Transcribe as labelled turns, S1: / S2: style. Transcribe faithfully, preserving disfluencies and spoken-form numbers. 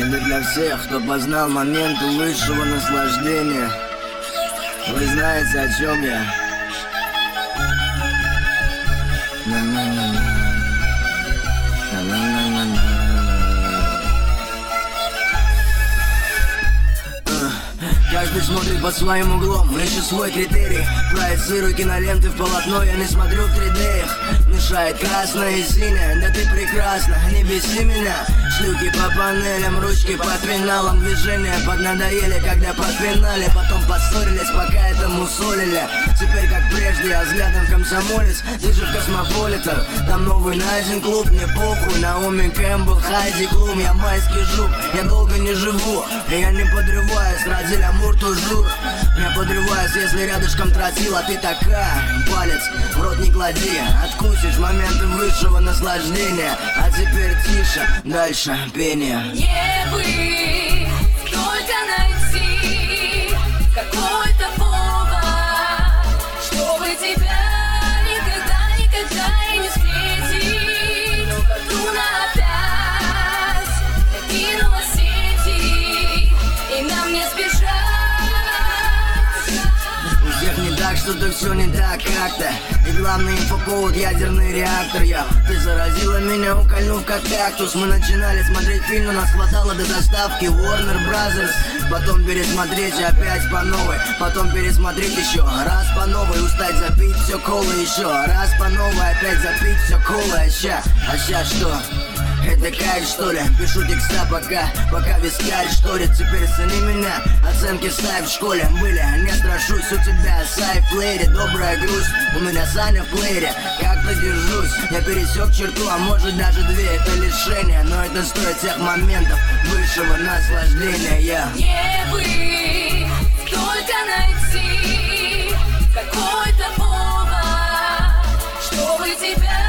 S1: Это для всех, кто познал моменты высшего наслаждения. Вы знаете, о чем я? На-на-на-на. На-на-на-на-на. Каждый смотрит под своим углом, ищет свой критерий. Проецирую киноленты в полотно, я не смотрю в три дэ их. Мешает красное и синее, да ты прекрасна, не беси меня. Шлюхи по панелям, ручки под пеналом. Движения поднадоели, когда подпинали. Потом поссорились, пока это мусолили. Теперь как прежде, я взглядом комсомолец. Вижу в Космополитах, там новый найден клуб. Мне похуй, Наоми Кэмпбелл, Хайди Клум. Я майский жук, я долго не живу. И я не подрываюсь, ради лямур тужур. Я подрываюсь, если рядышком тротила. Ты такая, палец в рот не клади. Откусишь моменты высшего наслаждения. А теперь тише, дальше пение.
S2: Не вы, только найти какой-то повод, чтобы тебя никогда, никогда и не встретить. Но Фортуна опять накинула сети, и нам не сбежать.
S1: У всех не так, что-то все не так как-то. И главный инфоповод — ядерный реактор. Я, ты заразила меня, укольнув как кактус. Мы начинали смотреть фильм, но нас хватало до доставки Warner Brothers. Потом пересмотреть опять по новой. Потом пересмотреть еще раз по новой. Устать запить все колы еще раз по новой. Опять запить все колы. А ща, а ща что? Это кайф, что ли? Пишу текста пока, пока вискарь шторит. Теперь цени меня, оценки ставь в школе. Были, не страшусь, у тебя сайф лейри. Добрая грусть, у меня Саня в плеере. Как-то держусь, я пересек черту, а может даже две. Это лишение, но это стоит тех моментов высшего наслаждения. Я
S2: Не вы, только найти какой-то повод, чтобы тебя